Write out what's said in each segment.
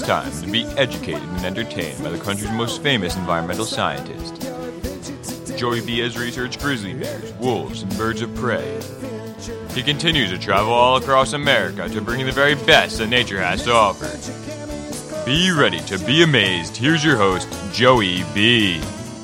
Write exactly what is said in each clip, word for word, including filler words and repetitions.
time to be educated and entertained by the country's most famous environmental scientist. Joey B has researched grizzly bears, wolves, and birds of prey. He continues to travel all across America to bring you the very best that nature has to offer. Be ready to be amazed. Here's your host, Joey B.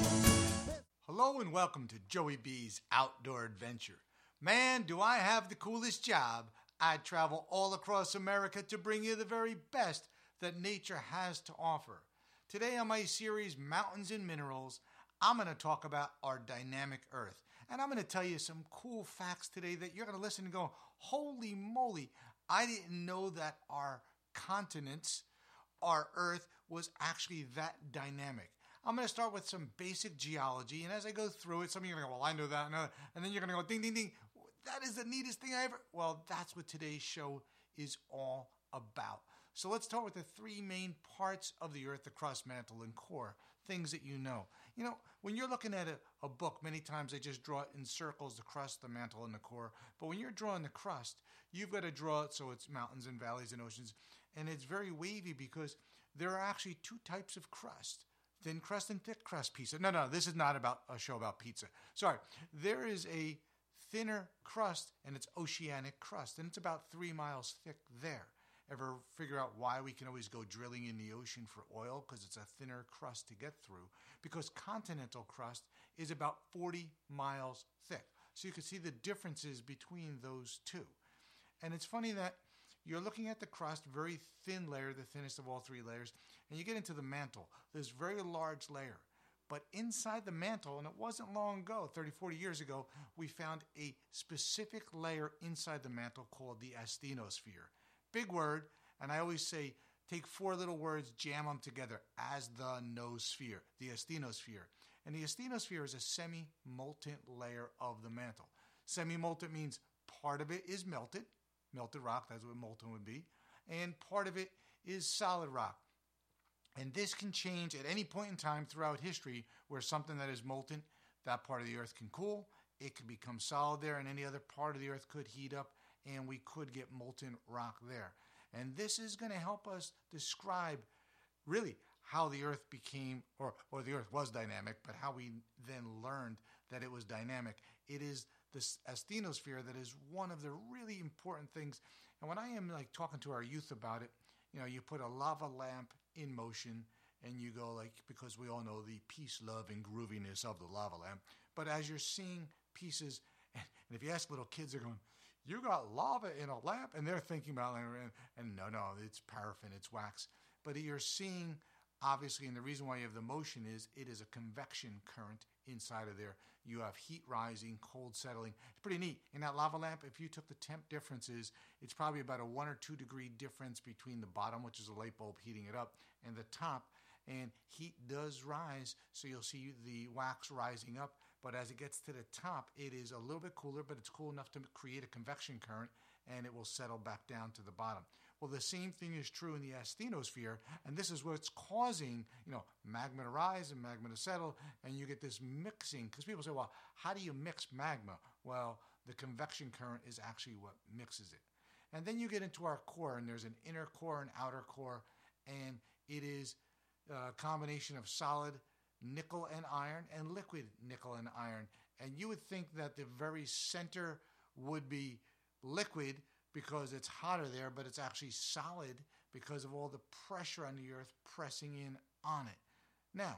Hello and welcome to Joey B's Outdoor Adventure. Man, do I have the coolest job. I travel all across America to bring you the very best that nature has to offer. Today on my series, Mountains and Minerals, I'm going to talk about our dynamic Earth. And I'm going to tell you some cool facts today that you're going to listen and go, holy moly, I didn't know that our continents, our Earth, was actually that dynamic. I'm going to start with some basic geology, and as I go through it, some of you are going to go, well, I know that, I know that. And then you're going to go, ding, ding, ding. That is the neatest thing I ever... Well, that's what today's show is all about. So let's start with the three main parts of the Earth, the crust, mantle, and core, things that you know. You know, when you're looking at a, a book, many times they just draw it in circles, the crust, the mantle, and the core. But when you're drawing the crust, you've got to draw it so it's mountains and valleys and oceans. And it's very wavy because there are actually two types of crust. Thin crust and thick crust pizza. No, no, this is not about a show about pizza. Sorry. There is a thinner crust, and it's oceanic crust, and it's about three miles thick there. Ever figure out why we can always go drilling in the ocean for oil? Because it's a thinner crust to get through. Because continental crust is about forty miles thick. So you can see the differences between those two. And it's funny that you're looking at the crust, very thin layer, the thinnest of all three layers, and you get into the mantle. There's a very large layer. But inside the mantle, and it wasn't long ago, thirty, forty years ago, we found a specific layer inside the mantle called the asthenosphere. Big word, and I always say, take four little words, jam them together, as the noosphere, the asthenosphere. And the asthenosphere is a semi-molten layer of the mantle. Semi-molten means part of it is melted, melted rock, that's what molten would be, and part of it is solid rock. And this can change at any point in time throughout history where something that is molten, that part of the earth can cool, it could become solid there, and any other part of the earth could heat up, and we could get molten rock there. And this is going to help us describe really how the earth became, or, or the earth was dynamic, but how we then learned that it was dynamic. It is this asthenosphere that is one of the really important things. And when I am like talking to our youth about it, you know, you put a lava lamp in motion and you go like, because we all know the peace, love, and grooviness of the lava lamp. But as you're seeing pieces, and, and if you ask little kids, they're going, you got lava in a lamp? And they're thinking about it, and, and no, no, it's paraffin, it's wax. But you're seeing, obviously, and the reason why you have the motion is it is a convection current inside of there. You have heat rising, cold settling. It's pretty neat. In that lava lamp, if you took the temp differences, it's probably about a one or two degree difference between the bottom, which is a light bulb heating it up, and the top. And heat does rise, so you'll see the wax rising up. But as it gets to the top, it is a little bit cooler, but it's cool enough to create a convection current, and it will settle back down to the bottom. Well, the same thing is true in the asthenosphere, and this is what's causing, you know, magma to rise and magma to settle, and you get this mixing. Because people say, well, how do you mix magma? Well, the convection current is actually what mixes it. And then you get into our core, and there's an inner core and outer core, and it is a combination of solid nickel and iron and liquid nickel and iron. And you would think that the very center would be liquid because it's hotter there, but it's actually solid because of all the pressure on the earth pressing in on it. Now,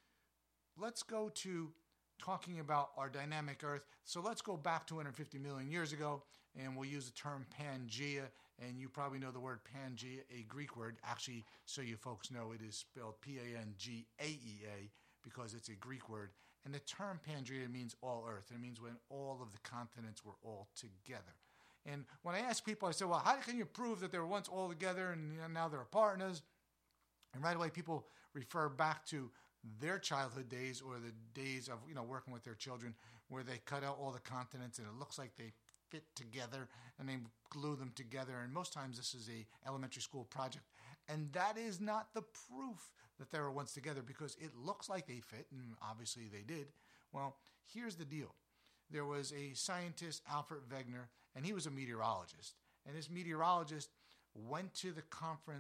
let's go to talking about our dynamic earth. So let's go back two hundred fifty million years ago, and we'll use the term Pangea. And you probably know the word Pangea, a Greek word. Actually, so you folks know, it is spelled P A N G A E A because it's a Greek word. And the term Pangea means all earth. It means when all of the continents were all together. And when I ask people, I say, well, how can you prove that they were once all together and now they're partners? And right away, people refer back to their childhood days or the days of, you know, working with their children where they cut out all the continents and it looks like they fit together and they glue them together. And most times this is a elementary school project. And that is not the proof that they were once together because it looks like they fit, and obviously they did. Well, here's the deal. There was a scientist, Alfred Wegener, and he was a meteorologist. And this meteorologist went to the conference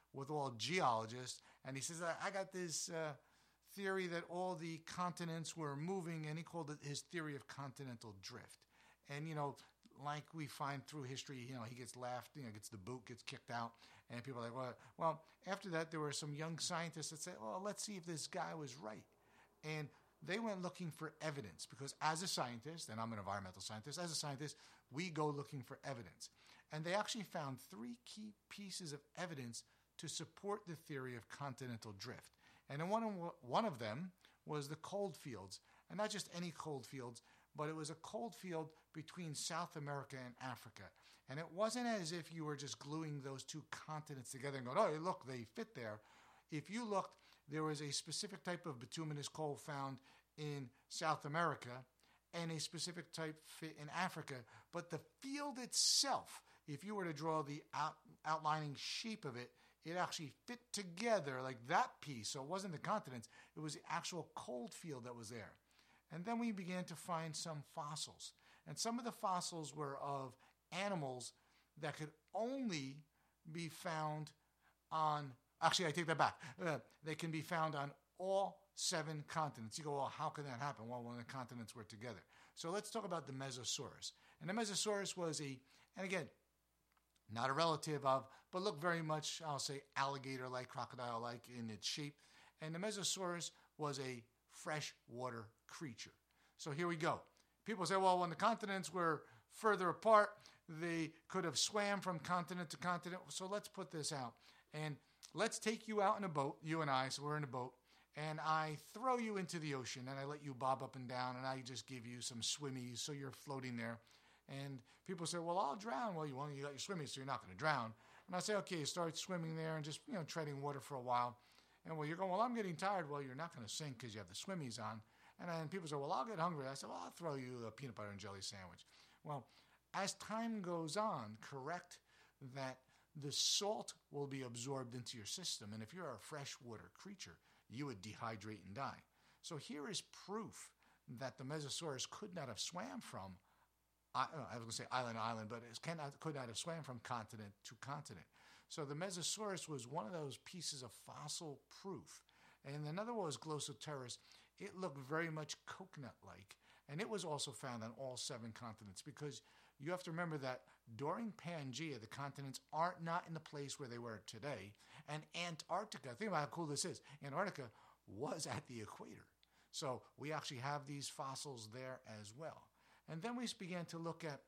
with all geologists, and he says, I, I got this uh, theory that all the continents were moving, and he called it his theory of continental drift. And, you know, like we find through history, you know, he gets laughed, you know, gets the boot, gets kicked out, and people are like, well, well, after that, there were some young scientists that said, well, let's see if this guy was right. And they went looking for evidence, because as a scientist, and I'm an environmental scientist, as a scientist, we go looking for evidence. And they actually found three key pieces of evidence to support the theory of continental drift. And then one of, one of them was the cold fields, and not just any cold fields, but it was a cold field between South America and Africa. And it wasn't as if you were just gluing those two continents together and going, oh, look, they fit there. If you looked, there was a specific type of bituminous coal found in South America and a specific type fit in Africa. But the field itself, if you were to draw the out, outlining shape of it, it actually fit together like that piece. So it wasn't the continents. It was the actual cold field that was there. And then we began to find some fossils. And some of the fossils were of animals that could only be found on, actually, I take that back. Uh, they can be found on all seven continents. You go, well, how can that happen? Well, when the continents were together. So let's talk about the Mesosaurus. And the Mesosaurus was a, and again, not a relative of, but looked very much, I'll say, alligator-like, crocodile-like in its shape. And the Mesosaurus was a freshwater creature. So here we go. People say, well, when the continents were further apart, they could have swam from continent to continent. So let's put this out. And let's take you out in a boat, you and I, so we're in a boat, and I throw you into the ocean, and I let you bob up and down, and I just give you some swimmies, so you're floating there. And people say, well, I'll drown. Well, you want you got your swimmies, so you're not going to drown. And I say, okay, you start swimming there and just, you know, treading water for a while. And well, you're going, well, I'm getting tired. Well, you're not going to sink because you have the swimmies on. And then people say, well, I'll get hungry. I said, well, I'll throw you a peanut butter and jelly sandwich. Well, as time goes on, correct that the salt will be absorbed into your system. And if you're a freshwater creature, you would dehydrate and die. So here is proof that the Mesosaurus could not have swam from, I, I was going to say island to island, but it cannot, could not have swam from continent to continent. So the Mesosaurus was one of those pieces of fossil proof. And another one was Glossoteris. It looked very much coconut-like. And it was also found on all seven continents, because you have to remember that during Pangea, the continents aren't not in the place where they were today. And Antarctica, think about how cool this is. Antarctica was at the equator. So we actually have these fossils there as well. And then we began to look at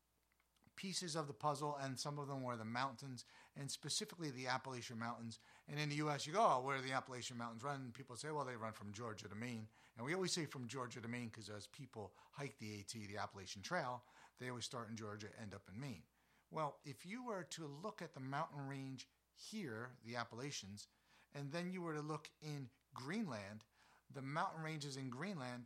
pieces of the puzzle, and some of them were the mountains, and specifically the Appalachian Mountains. And in the U S, you go, oh, where do the Appalachian Mountains run? And people say, well, they run from Georgia to Maine. And we always say from Georgia to Maine because as people hike the AT, the Appalachian Trail, they always start in Georgia, end up in Maine. Well, if you were to look at the mountain range here, the Appalachians, and then you were to look in Greenland, the mountain ranges in Greenland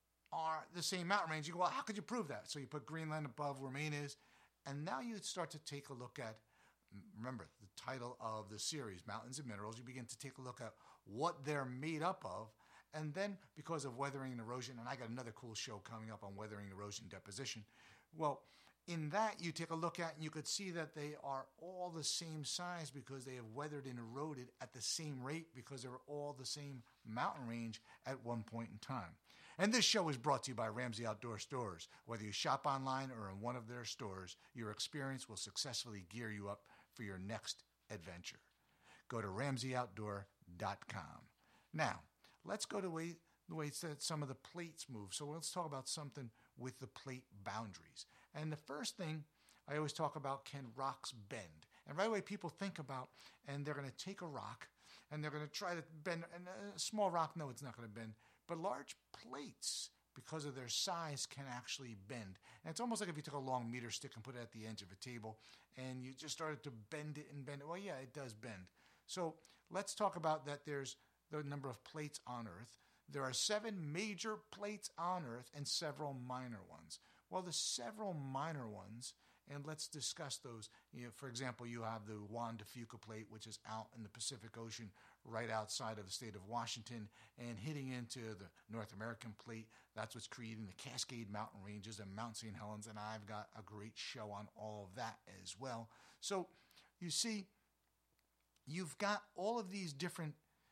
are the same mountain range. You go, well, how could you prove that? So you put Greenland above where Maine is, and now you start to take a look at, remember, the title of the series, Mountains and Minerals. You begin to take a look at what they're made up of, and then because of weathering and erosion, and I got another cool show coming up on weathering, erosion, deposition. Well, in that, you take a look at, and you could see that they are all the same size because they have weathered and eroded at the same rate because they were all the same mountain range at one point in time. And this show is brought to you by Ramsey Outdoor Stores. Whether you shop online or in one of their stores, your experience will successfully gear you up for your next adventure. Go to ramsey outdoor dot com. Now, let's go to way, the way that some of the plates move. So let's talk about something with the plate boundaries. And the first thing I always talk about, can rocks bend? And right away people think about, and they're going to take a rock, and they're going to try to bend, and a small rock, no, it's not going to bend. But large plates, because of their size, can actually bend. And it's almost like if you took a long meter stick and put it at the edge of a table, and you just started to bend it and bend it. Well, yeah, it does bend. So let's talk about that. There's the number of plates on Earth. There are seven major plates on Earth and several minor ones. Well, the several minor ones, and let's discuss those. You know, for example, you have the Juan de Fuca plate, which is out in the Pacific Ocean, right outside of the state of Washington, and hitting into the North American plate. That's what's creating the Cascade Mountain Ranges and Mount Saint Helens, and I've got a great show on all of that as well. So you see, you've got all of these different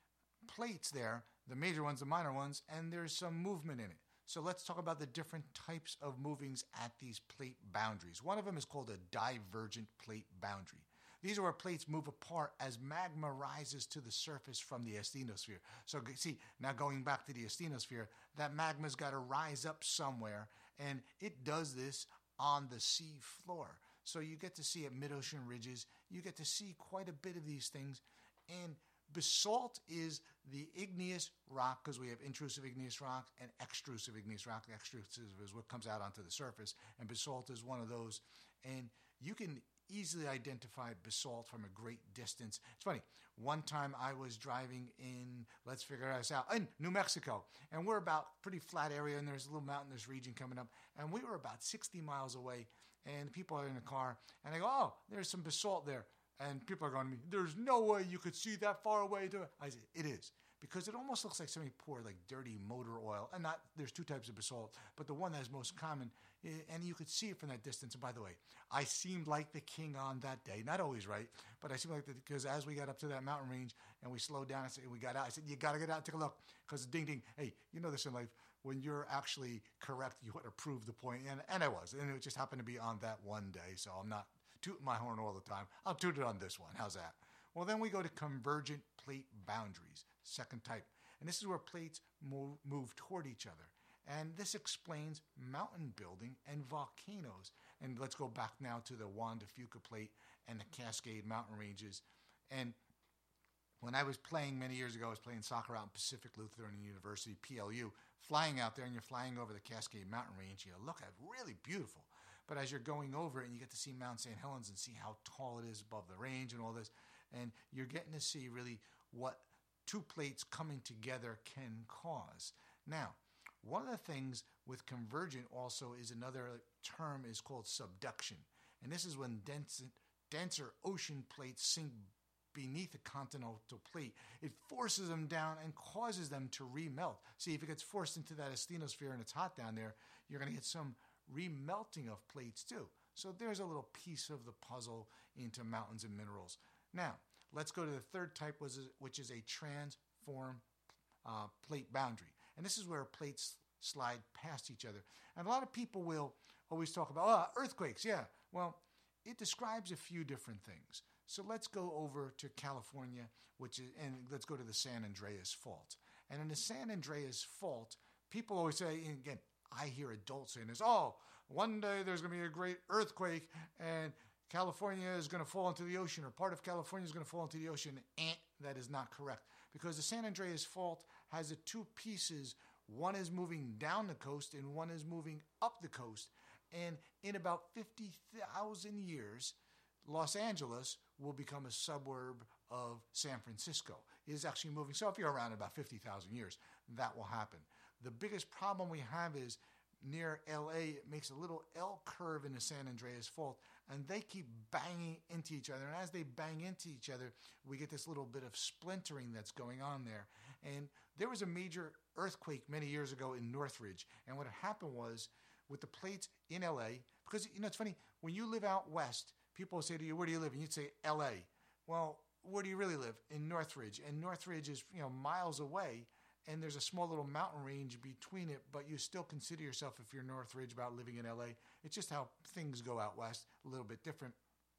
plates there, the major ones, the minor ones, and there's some movement in it. So let's talk about the different types of movings at these plate boundaries. One of them is called a divergent plate boundary. These are where plates move apart as magma rises to the surface from the asthenosphere. So see, now going back to the asthenosphere, that magma's got to rise up somewhere, and it does this on the sea floor. So you get to see at mid-ocean ridges, you get to see quite a bit of these things. And basalt is the igneous rock, because we have intrusive igneous rock and extrusive igneous rock. Extrusive is what comes out onto the surface, and basalt is one of those. And you can easily identify basalt from a great distance. It's funny, one time I was driving in, let's figure this out, in New Mexico, and we're about pretty flat area, and there's a little mountainous region coming up, and we were about sixty miles away, and people are in the car, and I go, oh, there's some basalt there. And people are going to me, there's no way you could see that far away. To it. I said, it is. Because it almost looks like somebody poured like dirty motor oil. And not, there's two types of basalt, but the one that is most common, and you could see it from that distance. And by the way, I seemed like the king on that day. Not always right, but I seemed like the, because as we got up to that mountain range and we slowed down and we got out, I said, you got to get out and take a look. Because ding, ding, hey, you know this in life, when you're actually correct, you want to prove the point. And, and I was. And it just happened to be on that one day, so I'm not tooting my horn all the time. I'll toot it on this one. How's that? Well, then we go to convergent plate boundaries, second type. And this is where plates move, move toward each other. And this explains mountain building and volcanoes. And let's go back now to the Juan de Fuca plate and the Cascade mountain ranges. And when I was playing many years ago, I was playing soccer out in Pacific Lutheran University, P L U, flying out there, and you're flying over the Cascade mountain range. You know, look, it's really beautiful. But as you're going over it and you get to see Mount Saint Helens and see how tall it is above the range and all this, and you're getting to see really what two plates coming together can cause. Now, one of the things with convergent also is another term is called subduction. And this is when dense, denser ocean plates sink beneath a continental plate. It forces them down and causes them to remelt. See, if it gets forced into that asthenosphere and it's hot down there, you're going to get some remelting of plates too. So there's a little piece of the puzzle into mountains and minerals. Now, let's go to the third type, which is a transform uh, plate boundary. And this is where plates slide past each other. And a lot of people will always talk about, oh, earthquakes, yeah. Well, it describes a few different things. So let's go over to California, which is, and let's go to the San Andreas Fault. And in the San Andreas Fault, people always say, and again, I hear adults saying this, oh, one day there's going to be a great earthquake and California is going to fall into the ocean, or part of California is going to fall into the ocean. Eh, that is not correct, because the San Andreas Fault has the two pieces. One is moving down the coast and one is moving up the coast. And in about fifty thousand years, Los Angeles will become a suburb of San Francisco. It is actually moving. So if you're around about fifty thousand years, that will happen. The biggest problem we have is near L A, it makes a little L curve in the San Andreas Fault, and they keep banging into each other. And as they bang into each other, we get this little bit of splintering that's going on there. And there was a major earthquake many years ago in Northridge. And what happened was, with the plates in L A, because, you know, it's funny, when you live out west, people say to you, where do you live? And you'd say, L A. Well, where do you really live? In Northridge. And Northridge is, you know, miles away. And there's a small little mountain range between it, but you still consider yourself, if you're Northridge, about living in L A. It's just how things go out west, a little bit different.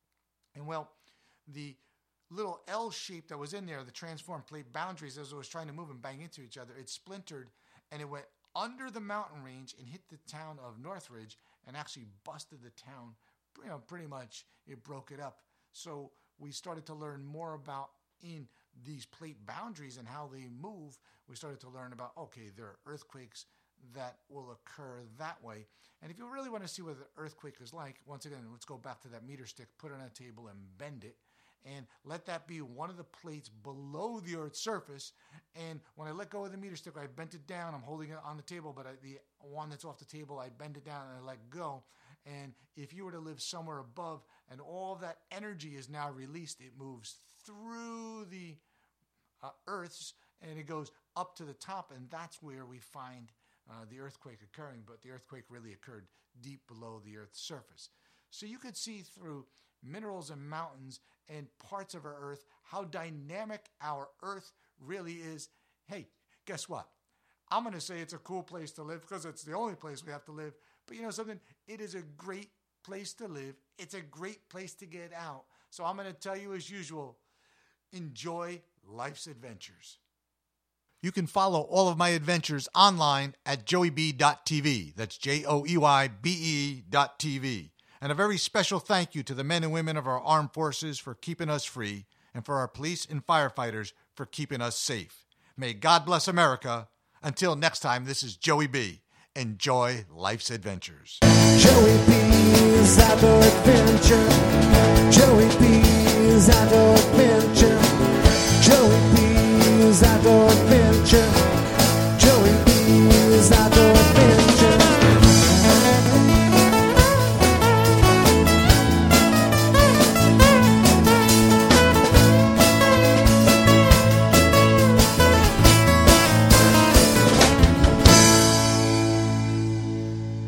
And well, the little L shape that was in there, the transformed plate boundaries, as it was trying to move and bang into each other, it splintered and it went under the mountain range and hit the town of Northridge and actually busted the town. You know, pretty much it broke it up. So we started to learn more about in these plate boundaries and how they move. We started to learn about, okay, there are earthquakes that will occur that way. And if you really want to see what an earthquake is like, once again, let's go back to that meter stick, put it on a table and bend it, and let that be one of the plates below the Earth's surface. And when I let go of the meter stick, I bent it down, I'm holding it on the table, but I, the one that's off the table, I bend it down and I let go. And if you were to live somewhere above and all that energy is now released, it moves through the uh, Earth's and it goes up to the top, and that's where we find uh, the earthquake occurring. But the earthquake really occurred deep below the Earth's surface. So you could see through minerals and mountains and parts of our earth, how dynamic our earth really is. Hey, guess what? I'm going to say it's a cool place to live because it's the only place we have to live. But you know something? It is a great place to live. It's a great place to get out. So I'm going to tell you as usual, enjoy life's adventures. You can follow all of my adventures online at joey b dot t v. That's J O E Y B E dot T V. And a very special thank you to the men and women of our armed forces for keeping us free and for our police and firefighters for keeping us safe. May God bless America. Until next time, this is Joey B. Enjoy life's adventures. Joey B's Outdoor Adventure. Joey B's Outdoor Adventure. Joey B's Outdoor Adventure. Joey B's Outdoor Adventure.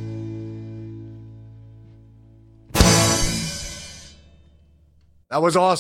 That was awesome.